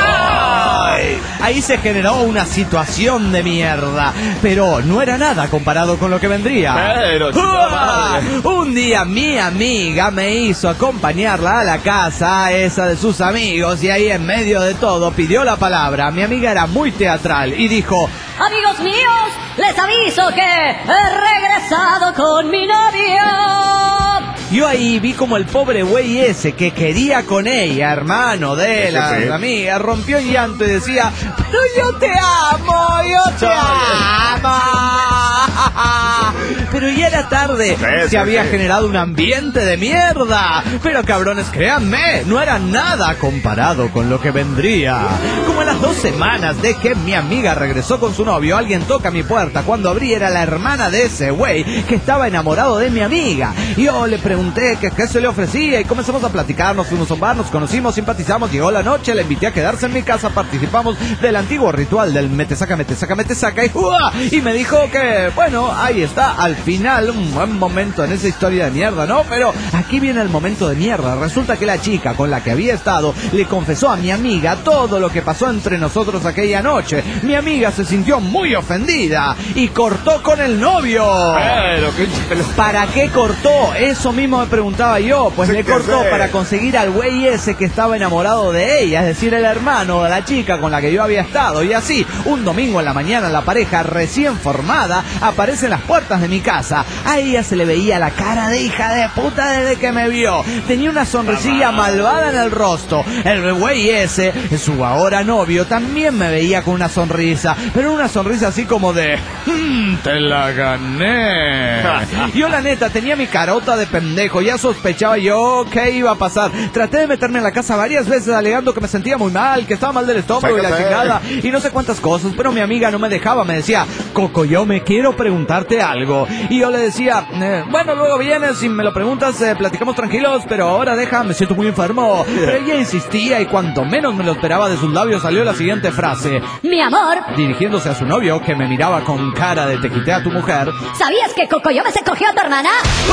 ¡Ay! Ahí se generó una situación de mierda, pero no era nada comparado con lo que vendría. Pero, chica ¡Uah! madre. Un día mi amiga me hizo acompañarla a la casa esa de sus amigos y ahí en medio de todo pidió la palabra. Mi amiga era muy teatral y dijo: Amigos míos, les aviso que he regresado con mi novio. Yo ahí vi como el pobre güey ese que quería con ella, hermano de la sí. amiga, rompió en llanto y decía: pero yo te amo, yo te amo. Pero ya era tarde, Sí, se sí, había sí. generado un ambiente de mierda. Pero cabrones, créanme, no era nada comparado con lo que vendría. Como a las dos semanas de que mi amiga regresó con su novio, alguien toca mi puerta. Cuando abrí era la hermana de ese güey que estaba enamorado de mi amiga. Yo le pregunté que qué se le ofrecía y comenzamos a platicar, nos fuimos a un bar, nos conocimos, simpatizamos, llegó la noche, la invité a quedarse en mi casa, participamos del antiguo ritual del mete saca, mete saca, mete saca y ¡uah! Y me dijo que, bueno, ahí está, al final, un buen momento en esa historia de mierda, ¿no? Pero aquí viene el momento de mierda. Resulta que la chica con la que había estado le confesó a mi amiga todo lo que pasó entre nosotros aquella noche. Mi amiga se sintió muy ofendida y cortó con el novio. Pero, qué chelo. ¿Para qué cortó? Eso mismo me preguntaba yo. Pues Sí, le que cortó sé. para conseguir al güey ese que estaba enamorado de ella, es decir, el hermano de la chica con la que yo había estado. Y así, un domingo en la mañana, la pareja recién formada aparece en las puertas de mi casa. A ella se le veía la cara de hija de puta desde que me vio. Tenía una sonrisilla malvada en el rostro. El güey ese, su ahora novio, también me veía con una sonrisa, pero una sonrisa así como de... "Mm, te la gané". Yo la neta tenía mi carota de pendejo, ya sospechaba yo qué iba a pasar. Traté de meterme en la casa varias veces alegando que me sentía muy mal, que estaba mal del estómago y la Sácate. chingada y no sé cuántas cosas, pero mi amiga no me dejaba, me decía: Coco, yo me quiero preguntarte algo. Y yo le decía, eh, bueno, luego vienes y me lo preguntas, eh, platicamos tranquilos, pero ahora deja, me siento muy enfermo. Pero ella insistía y cuanto menos me lo esperaba de sus labios salió la siguiente frase. Mi amor, dirigiéndose a su novio, que me miraba con cara de te quité a tu mujer. ¿sabías que Cocoyome se cogió a tu hermana?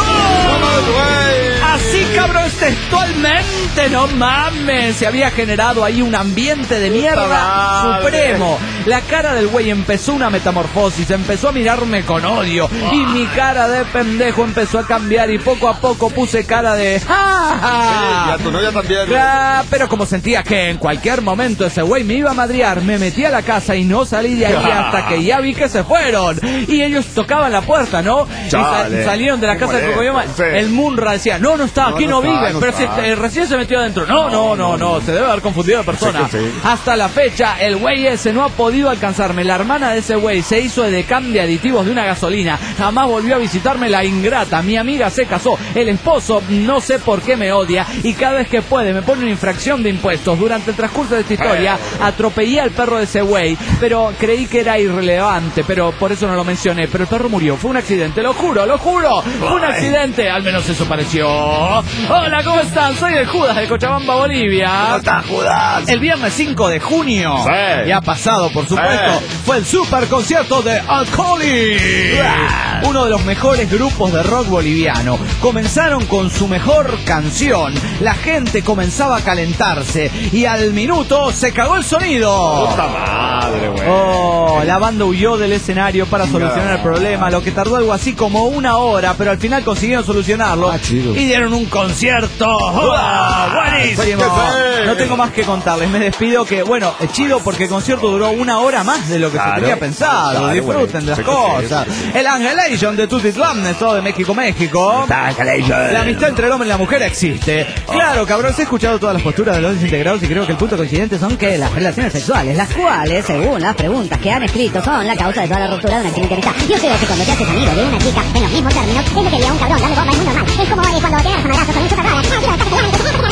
¡Oh! Así, cabrón, textualmente, no mames. Se había generado ahí un ambiente de mierda supremo. La cara del güey empezó una metamorfosis, empezó a mirarme con odio. Y mi cara de pendejo empezó a cambiar y poco a poco puse cara de... ¡Ja, ja! Y a tu novia también. Ah, pero como sentía que en cualquier momento ese güey me iba a madrear, me metí a la casa y no salí de ahí hasta que ya vi que se fueron. Y ellos tocaban la puerta, ¿no? Y sa- salieron de la casa de Cocoyoma. Sí. El Munra decía, no, no está, aquí no, no, no vive, está, no pero está. si eh, recién se metió adentro. No, no, no, no, se debe haber confundido de persona. Sí, sí. Hasta la fecha, el güey ese no ha podido alcanzarme. La hermana de ese güey se hizo de cambio de aditivos de una gasolina. Jamás volvió a visitarme, la ingrata. Mi amiga se casó. El esposo, no sé por qué me odia. Y cada vez que puede me pone una infracción de impuestos. Durante el transcurso de esta historia, atropellé al perro de ese güey. Pero creí que era irrelevante. Pero por eso no lo mencioné. Pero el perro murió. Fue un accidente. Lo juro, lo juro. Fue un accidente. Al menos eso pareció. Hola, ¿cómo están? Soy el Judas de Cochabamba, Bolivia. ¿Cómo estás, Judas? El viernes cinco de junio, Sí. ya pasado por supuesto, Sí. fue el super concierto de Alcoli, uno de los mejores grupos de rock boliviano. Comenzaron con su mejor canción, la gente comenzaba a calentarse y al minuto se cagó el sonido. Puta madre, güey. Oh, la banda huyó del escenario para solucionar el problema, lo que tardó algo así como una hora, pero al final consiguieron solucionarlo Ah, chido. y dieron un concierto. ¡Oh, buenísimo! Sí, sí. No tengo más que contarles, me despido que, bueno, es chido porque el concierto duró una hora más de lo que Claro. se tenía pensado. Claro, Disfruten güey. de las Sí, sí, cosas. sí, sí. El Angelation de Tutitlán, Estado de México, México. La amistad entre el hombre y la mujer existe. Claro, cabrón, he escuchado todas las posturas de los desintegrados y creo que el punto coincidente son que las relaciones sexuales, las cuales, según las preguntas que han escrito, son la causa de toda la ruptura de una accidente de amistad. Yo creo que cuando te haces amigo de una chica en los mismos términos, es lo que diría un cabrón dando bomba al mundo mal. Es como eh, cuando te das amarrazos con un chupadora.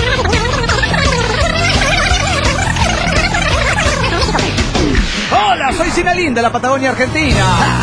Hola, soy Sinalín de la Patagonia Argentina.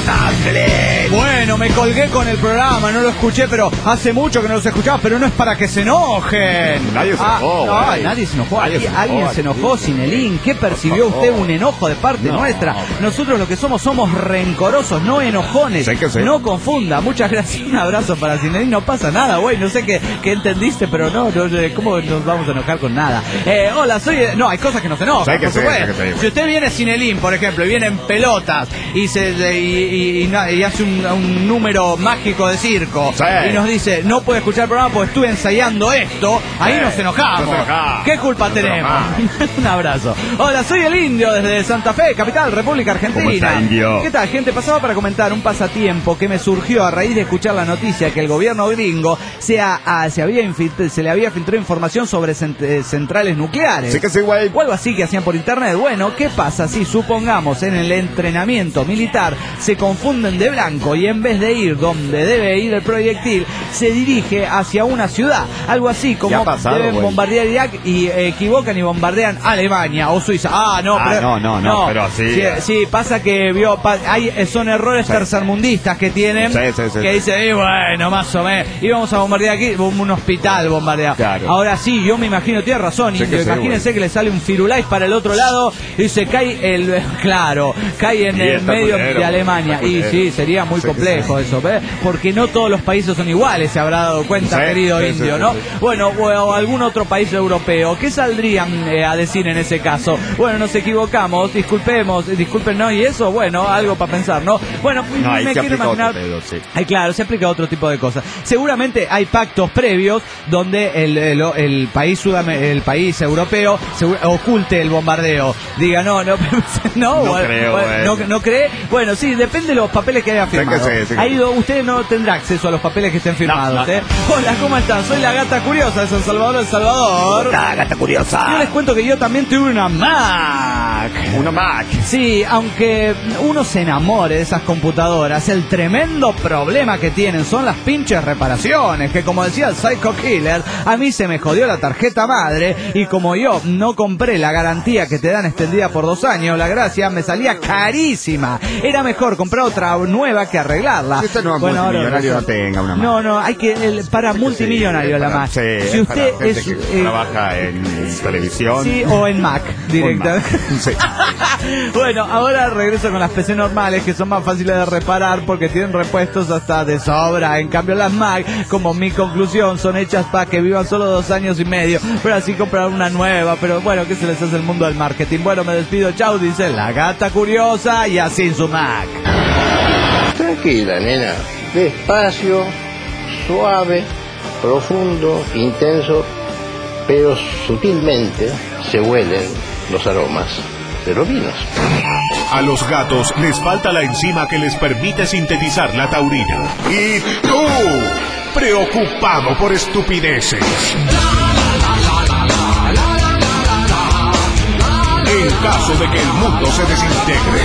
Bueno, me colgué con el programa, no lo escuché, pero hace mucho que no los escuchaba, pero no es para que se enojen. Nadie se Ah, enojó, no, güey. nadie se enojó. Nadie Aquí se enojó, alguien se enojó, aquí. Sinelín. ¿Qué percibió usted? ¿Un enojo de parte No, nuestra? no. Nosotros lo que somos somos rencorosos, no enojones. Sé que sí. No confunda. Muchas gracias. Un abrazo para Sinelín. No pasa nada, güey. No sé qué, qué entendiste, pero no, no, no, ¿cómo nos vamos a enojar con nada? Eh, hola, soy... No, hay cosas que nos enojan, Sé que por sí, supuesto. sé que sí. Si usted viene Sinelín, por ejemplo, y viene en pelotas y se y, y- y na- y hace un, un número mágico de circo Sí. y nos dice no puede escuchar el programa porque estuve ensayando esto, ahí Sí. nos enojamos. Nos enojamos. ¿Qué culpa Nos tenemos? enojamos. Un abrazo. Hola, soy el Indio desde Santa Fe, capital, República Argentina. ¿Cómo está, Indio? ¿Qué tal, gente? Pasaba para comentar un pasatiempo que me surgió a raíz de escuchar la noticia que el gobierno gringo se, ha- a- se, había infil- se le había filtrado información sobre cent- eh, centrales nucleares. Sí que sí, güey. O algo así que hacían por internet. Bueno, ¿qué pasa si supongamos en el entrenamiento militar se confunden de blanco y en vez de ir donde debe ir el proyectil, se dirige hacia una ciudad? Algo así Ya como ha pasado, deben güey. bombardear Irak y eh, equivocan y bombardean Alemania o Suiza. Ah, no, Ah, pero, no, no, no, pero sí. Sí, sí, pasa que vio, pa- hay, eh, son errores Sí. tercermundistas que tienen, Sí, sí, sí, que sí. dicen, eh, bueno, más o menos, íbamos a bombardear aquí, un, un hospital bombardeado. Claro. Ahora sí, yo me imagino, tiene razón, Sí Indio, que sí, imagínense güey. que le sale un Firulais para el otro lado y se cae el, claro, cae en Sí, el está medio culero, de Alemania. está Y culero. sí, sería muy Sí que complejo eso, ¿ves? Porque no todos los países son iguales, se habrá dado cuenta, Sí, querido sí, Indio, sí, ¿no? sí, sí. Bueno, o, o algún otro país europeo, ¿qué saldrían eh, a decir en ese caso? Bueno, nos equivocamos, disculpemos, eh, discúlpenos, y eso, bueno, algo para pensar, ¿no? Bueno, No, ahí me se quiero aplica otro imaginar... pedo, sí. Ay, claro, se aplica otro tipo de cosas. Seguramente hay pactos previos donde el, el, el país sudame, el país europeo se oculte el bombardeo. Diga, no, no, no, No bueno, creo, bueno, güey. no, no cree. Bueno, sí, depende de los papeles que haya que firmado. sí, sí que Ahí sí. do- usted no tendrá acceso a los papeles que estén firmados. no. ¿eh? Hola, ¿cómo están? Soy la gata curiosa de San Salvador, El Salvador. La gata curiosa. Yo les cuento que yo también tuve una Mac. Mac. Una Mac. Sí, aunque uno se enamore de esas computadoras, el tremendo problema que tienen son las pinches reparaciones, que como decía el Psycho Killer, a mí se me jodió la tarjeta madre y como yo no compré la garantía que te dan extendida por dos años, la gracia me salía carísima. Era mejor comprar otra nueva que arreglarla. Si usted no es bueno, multimillonario, ahora, no tenga una Mac. No, no, hay que, el, para Sí, multimillonario sí, la para- Mac. sí, Si usted para gente es... que eh, trabaja en televisión. Sí, o en Mac, directamente. Sí. Bueno, ahora regreso con las P C normales, que son más fáciles de reparar porque tienen repuestos hasta de sobra. En cambio las Mac, como mi conclusión, son hechas para que vivan solo dos años y medio, pero así comprar una nueva. Pero bueno, ¿qué se les hace el mundo del marketing? Bueno, me despido, chau, dice la gata curiosa y así su Mac. Tranquila, nena. Despacio, suave, profundo, intenso, pero sutilmente se huelen los aromas de los vinos. A los gatos les falta la enzima que les permite sintetizar la taurina. Y tú, preocupado por estupideces. En caso de que el mundo se desintegre.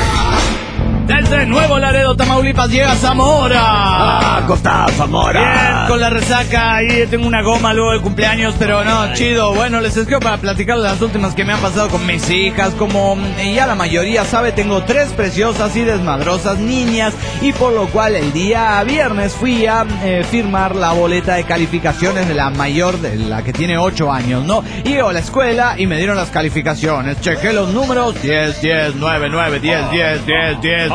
Desde Nuevo Laredo, Tamaulipas, llega Zamora. Ah, Costa Zamora. Bien, con la resaca, ahí tengo una goma luego del cumpleaños, pero no, chido. Bueno, les escribo para platicar las últimas que me han pasado con mis hijas. Como ya la mayoría sabe, tengo tres preciosas y desmadrosas niñas, y por lo cual el día viernes fui a eh, firmar la boleta de calificaciones de la mayor, de la que tiene ocho años, ¿no? Y llego a la escuela y me dieron las calificaciones. Chequé los números, diez, diez, nueve, nueve, diez, diez, diez, diez.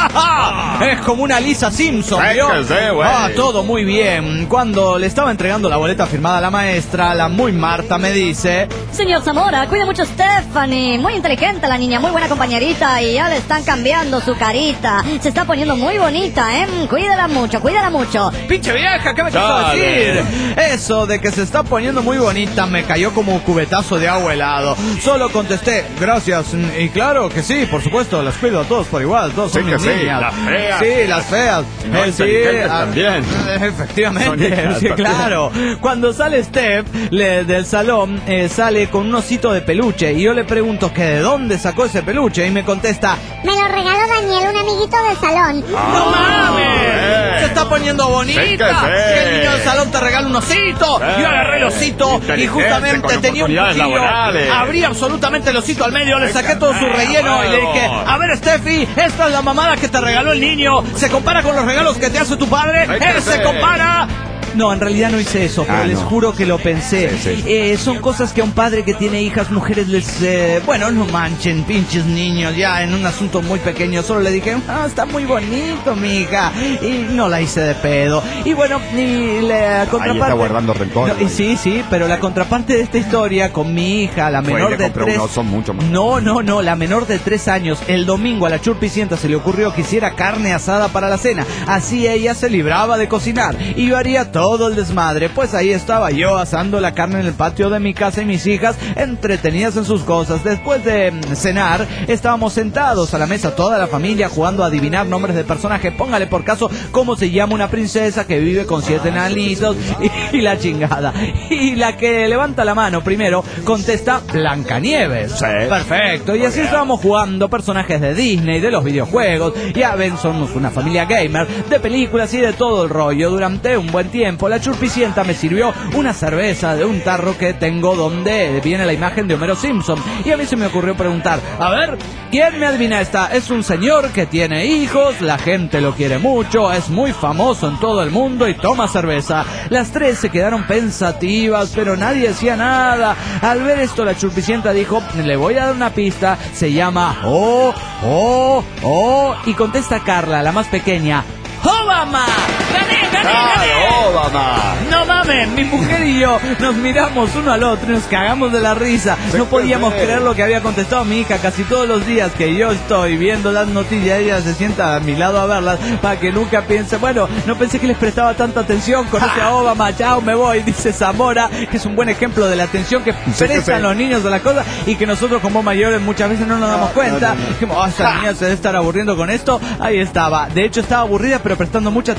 Es como una Lisa Simpson, ¿vio? Ah, todo muy bien. Cuando le estaba entregando la boleta firmada a la maestra, la muy Marta me dice: Señor Zamora, cuida mucho a Stephanie. Muy inteligente la niña, muy buena compañerita. Y ya le están cambiando su carita. Se está poniendo muy bonita, ¿eh? Cuídala mucho, cuídala mucho. ¡Pinche vieja! ¿Qué me quiso Dale. decir? Eso de que se está poniendo muy bonita me cayó como un cubetazo de agua helado. Solo contesté: gracias. Y claro que sí, por supuesto, las cuido a todos por igual. Todos Sí son que mis sí, niñas. las feas. Sí, las feas. No, Eh, sí, inteligentes ah, también. Efectivamente, Son sí, hijas, claro. Cuando sale Steph le- del salón, eh, sale con un osito de peluche. Y yo le pregunto que de dónde sacó ese peluche. Y me contesta: Me lo regaló Daniel, un amiguito del salón. ¡no mames! eh. Se está poniendo bonita. Sí que sí. Que el niño del salón te regala un osito. Eh. Yo agarré el osito y Inteligente, justamente con tenía un oportunidades cuchillo. laborales. Abrí absolutamente el osito al medio, le Venga, saqué todo su venga, relleno y le dije: huevo. a ver, Steffi, esta es la mamada que te regaló el niño. ¿Se compara con los regalos que te hace tu padre? Hay que ¡Él se ser. compara! No, en realidad no hice eso, pero Ah, les no. juro que lo pensé. Sí, sí. Eh, son cosas que a un padre que tiene hijas mujeres les... eh, bueno, no manchen, pinches niños, ya en un asunto muy pequeño. Solo le dije: ah, está muy bonito, mi hija. Y no la hice de pedo. Y bueno, y la contraparte... está guardando rencor. No, y sí, sí, pero la contraparte de esta historia con mi hija, la Fue y menor le de compró tres... un oso mucho más. No, no, no, la menor de tres años. El domingo a la churpicienta se le ocurrió que hiciera carne asada para la cena. Así ella se libraba de cocinar y yo haría todo el desmadre. Pues ahí estaba yo asando la carne en el patio de mi casa y mis hijas entretenidas en sus cosas. Después de mm, cenar, estábamos sentados a la mesa toda la familia jugando a adivinar nombres de personajes. Póngale por caso cómo se llama una princesa que vive con siete enanitos y, y la chingada. Y la que levanta la mano primero contesta: Blancanieves. Sí. Perfecto. Y así estábamos jugando personajes de Disney, de los videojuegos. Ya ven, somos una familia gamer, de películas y de todo el rollo. Durante un buen tiempo, la churpicienta me sirvió una cerveza de un tarro que tengo donde viene la imagen de Homero Simpson. Y a mí se me ocurrió preguntar: a ver, ¿quién me adivina esta? Es un señor que tiene hijos, la gente lo quiere mucho, es muy famoso en todo el mundo y toma cerveza. Las tres se quedaron pensativas, pero nadie decía nada. Al ver esto, la churpicienta dijo: le voy a dar una pista, se llama Oh, Oh, Oh. Y contesta Carla, la más pequeña: ¡Obama! ¡Gané, gané, gané! ¡Claro, Obama! No mames, mi mujer y yo nos miramos uno al otro y nos cagamos de la risa. No podíamos creer lo que había contestado mi hija. Casi todos los días que yo estoy viendo las noticias, ella se sienta a mi lado a verlas para que nunca piense: bueno, no pensé que les prestaba tanta atención. Conoce a Obama, chao, me voy. Dice Zamora, que es un buen ejemplo de la atención que prestan sí. los niños de las cosas y que nosotros como mayores muchas veces no nos damos cuenta. no, no. Dijimos: oh, esta niña se debe estar aburriendo con esto. Ahí estaba. De hecho, estaba aburrida, pero prestando mucha atención.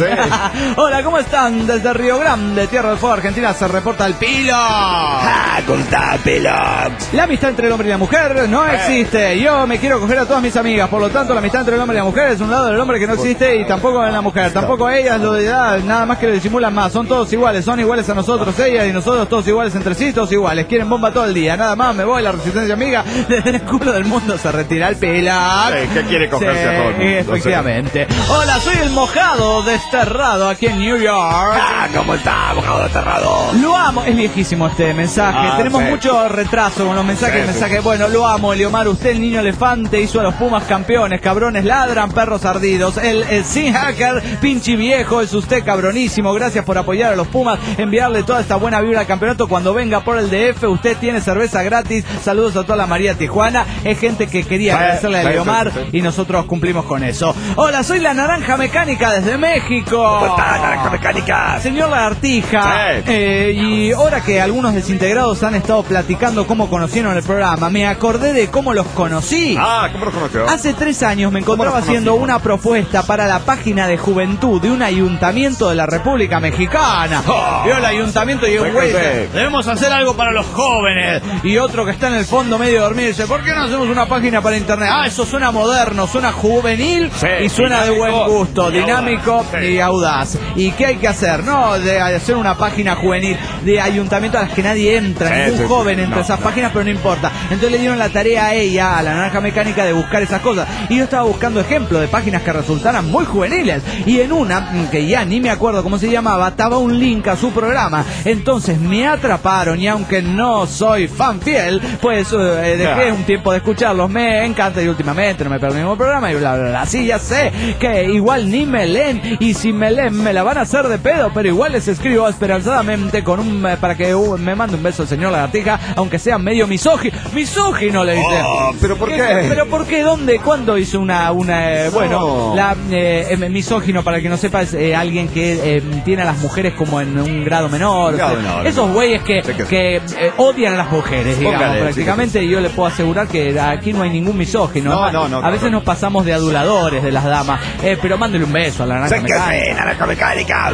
Sí. Hola, ¿cómo están? Desde Río Grande, Tierra del Fuego, Argentina, se reporta el Pilo. ¡Ah, ¿cómo está, Pilo? La amistad entre el hombre y la mujer no existe. Yo me quiero coger a todas mis amigas, por lo tanto la amistad entre el hombre y la mujer es un lado del hombre que no existe y tampoco en la mujer. Tampoco ellas lo de edad, nada más que lo disimulan más. Son todos iguales, son iguales a nosotros, ellas y nosotros todos iguales entre sí, todos iguales. Quieren bomba todo el día, nada más me voy, la resistencia amiga desde el culo del mundo se retira el Pilo. Sí, ¿qué quiere cogerse sí, a todo el mundo? efectivamente. Hola, soy el mojado desterrado aquí en New York. Ah, ¿cómo está, mojado desterrado? Lo amo, es viejísimo este mensaje. Ah, Tenemos sí. mucho retraso con los mensajes. Sí, mensajes. sí. Bueno, lo amo, Eliomar. Usted, el niño elefante, hizo a los Pumas campeones. Cabrones ladran, perros ardidos. El, el Sin Hacker, pinche viejo, es usted cabronísimo. Gracias por apoyar a los Pumas. Enviarle toda esta buena vibra al campeonato. Cuando venga por el D F, usted tiene cerveza gratis. Saludos a toda la María Tijuana. Es gente que quería Sí, agradecerle a sí, Eliomar sí, sí. y nosotros cumplimos con eso. Hola, soy la Naranja Mecánica desde México. ¿Cómo está, Naranja Mecánica? Señor Lagartija, Sí. eh, y ahora que algunos desintegrados han estado platicando cómo conocieron el programa, me acordé de cómo los conocí. Ah, ¿cómo lo conoció? Hace tres años me encontraba ¿Cómo los haciendo conocimos? una propuesta para la página de juventud de un ayuntamiento de la República Mexicana. Oh. Vio el ayuntamiento y un Sí, güey sí. dice, debemos hacer algo para los jóvenes. Y otro que está en el fondo medio dormido dice, ¿por qué no hacemos una página para internet? Ah, eso suena moderno, suena juvenil Sí, y suena de dinámico buen gusto, y dinámico audaz, sí. y audaz. ¿Y qué hay que hacer? No, de hacer una página juvenil de ayuntamiento a las que nadie entra, Sí, ningún sí, sí. joven entra a No, esas no. páginas, pero no importa. Entonces le dieron la tarea a ella, a la Naranja Mecánica, de buscar esas cosas. Y yo estaba buscando ejemplos de páginas que resultaran muy juveniles. Y en una, que ya ni me acuerdo cómo se llamaba, estaba un link a su programa. Entonces me atraparon y aunque no soy fan fiel, pues eh, dejé un tiempo de escucharlos. Me encanta y últimamente no me perdí ningún programa y bla, bla, bla. Sí, ya sé que igual ni me leen y si me leen me la van a hacer de pedo, pero igual les escribo esperanzadamente con un eh, para que uh, me mande un beso el señor Lagartija, aunque sea medio misógino. Misógino le dice. Oh, ¿pero por qué? ¿Pero por qué? ¿Dónde? ¿Cuándo hizo una una eh, bueno, No. la eh, eh, misógino, para el que no sepa, es eh, alguien que eh, tiene a las mujeres como en un grado menor. Grado o sea, menor, esos no. güeyes que, Sí que sí. que eh, odian a las mujeres, digamos, Póngale, sí prácticamente, que sí. y yo le puedo asegurar que aquí no hay ningún misógino. No, Además, no, no, a veces no. nos pasamos de aduladores de las damas, eh, pero mándele un beso a la Naranja Sé que Mecánica. sí, Naranja Mecánica.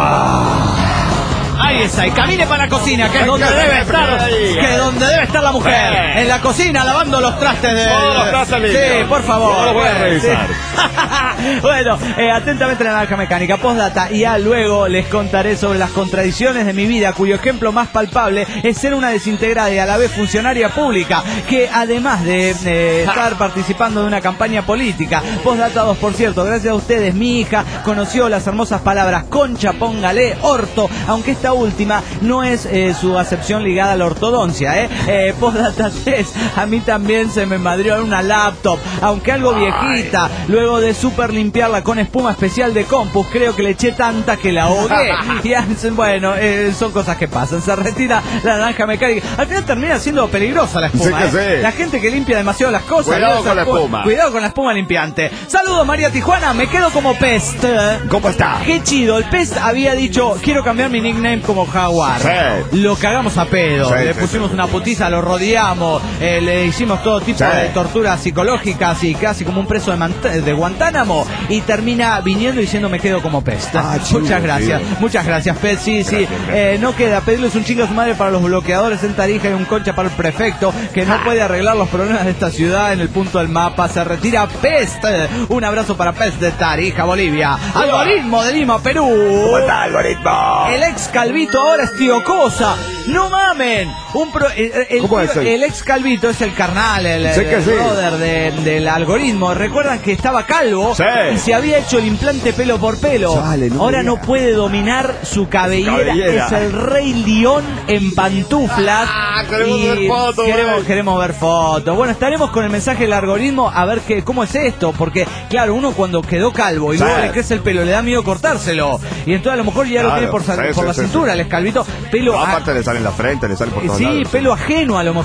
Ahí está, y camine para la cocina, que es donde Venga, debe venga, estar, venga. que es donde debe estar la mujer, Venga. en la cocina lavando los trastes de... Todos los trastes limpios. Sí, por favor. Yo los voy a revisar. Sí. Bueno, eh, atentamente la Naranja Mecánica, postdata, y ya luego les contaré sobre las contradicciones de mi vida, cuyo ejemplo más palpable es ser una desintegrada y a la vez funcionaria pública, que además de eh, estar participando de una campaña política. Postdata dos, por cierto, gracias a ustedes, mi hija conoció las hermosas palabras concha, póngale, orto, aunque esta última no es eh, su acepción ligada a la ortodoncia, ¿eh? eh Postdata tres, a mí también se me madrió una laptop, aunque algo viejita, luego de super limpiarla con espuma especial de Compus, creo que le eché tanta que la ahogué. Y hacen, bueno, eh, son cosas que pasan, se retira la Naranja Mecánica. Al final termina siendo peligrosa la espuma, Sí que ¿eh? sí. La gente que limpia demasiado las cosas. Cuidado ¿no? Esa con la espuma. Cuidado con la espuma limpiante. Saludos, María Tijuana, me quedo como Pest. ¿Cómo está? Qué chido, el Pest había dicho, quiero cambiar mi nickname como Jaguar. Sí. Lo cagamos a pedo, Sí, le sí, pusimos sí, una putiza, lo rodeamos, eh, le hicimos todo tipo Sí. de torturas psicológicas y casi como un preso de, Mant- de Guantánamo, y termina viniendo y diciendo me quedo como Pest. Ah, chido, muchas gracias, chido. muchas gracias, Pest, sí, sí. Gracias, gracias. Eh, no queda pedirles un chingo a su madre para los bloqueadores en Tarija y un concha para el prefecto que no puede arreglar los problemas de esta ciudad en el punto del mapa. Se retira Pest. Un abrazo para Pest de Tarija, Bolivia. Algoritmo de Lima, Perú. ¿Cómo está, algoritmo? El ex Calvito ahora es Tío Cosa. ¡No mamen! Un pro- el, el- ¿Cómo es tío- el? el ex Calvito es el carnal, el, Sé el que sí. brother de- del algoritmo. Recuerdan que estaba calvo Sí. y se había hecho el implante pelo por pelo. Chale, no ahora me no digas. puede dominar su cabellera. cabellera. Es el Rey León en pantuflas. Ah, queremos Y ver fotos, Queremos, güey. queremos ver fotos. Bueno, estaremos con el mensaje del algoritmo a ver qué, cómo es esto. Porque, claro, uno cuando quedó calvo y Sí. luego le crece el pelo, le da miedo cortárselo. Y entonces a lo mejor ya lo Claro, tiene por, sa- sí, por sí, la sí, cintura, sí. el escalvito. Pelo No, a- aparte le sale en la frente, le sale por todos Sí, lados. pelo ajeno a lo mejor. Sí,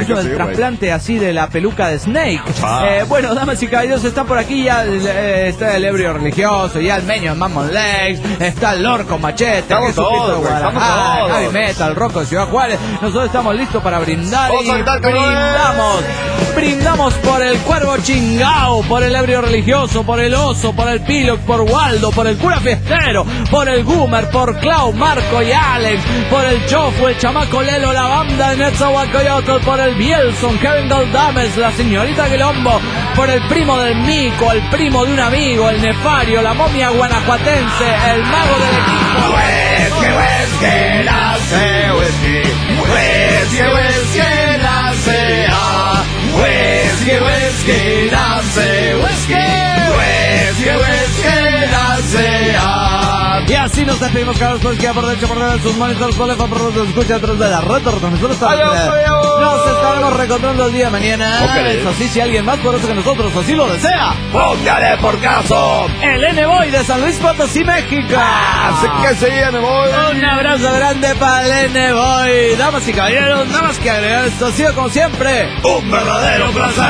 mucho del trasplante así de la peluca de Snake. Ah. Eh, bueno, damas y caballeros, están por aquí ya, eh, está el ebrio religioso, ya el meño en Mammon Legs, está el Lorco Machete, estamos Jesús Cristo de Guadalajara, Javi Metal, Rocco de Ciudad Juárez. Nosotros estamos listos para brindar y brindamos. Brindamos por el Cuervo Chingao, por el ebrio religioso, por el oso, por el Piloc, por Waldo, por el cura fiestero, por el Goomer, por Clau, Marco y Alex, por el Chofu, el chamaco Lelo, la banda de Netzahualcoyotl, por el Bielson, Kevin Goldames, la señorita Quilombo, por el primo del Mico, el primo de un amigo, el Nefario, la momia guanajuatense, el mago del equipo. Whisky, whisky, nace, whisky, whisky, whisky, nace, ah. Whisky, whisky, nace, whisky, whisky, whisky, nace, ah. Y así nos despedimos, Carlos, pues que por derecho, por derecho, sus monitores, por lejos, por los escucha a través de la red, nosotros nos estaremos reencontrando el día de mañana. Okay. Eso sí, si alguien más poderoso que nosotros así lo desea, póngale por caso. El N-Boy de San Luis Potosí, México. Así que sí, N-Boy. Un abrazo grande para el N-Boy. Damas y caballeros, nada más que agregar, esto ha sido como siempre un verdadero placer.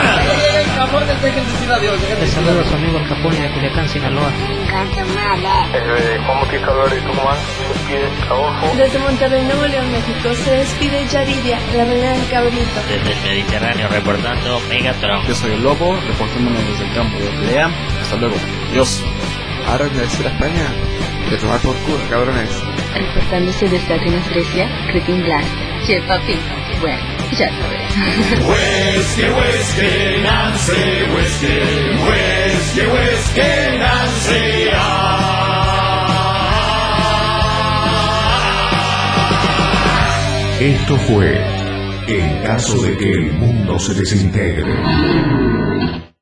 Les saludo a su amigo el Capone de Culiacán, Sinaloa. Eh, Juan Bautista Álvarez de Tucumán, se despide Adolfo. Desde Monterrey, Nuevo León, México, se despide Yaridia, la reina del cabrito. Desde el Mediterráneo, reportando Megatron. Yo soy el Lobo, reportándonos desde el campo de pelea. Hasta luego. Dios. Ahora me decir a España de tomar por culo, cabrones. Reportándose desde Atenas, Grecia, Cretin Black. Che, papi, bueno, ya sabes. Whisky, whisky, Nancy, whisky, whisky, whisky, Nancy, ah. Esto fue En caso de que el mundo se desintegre.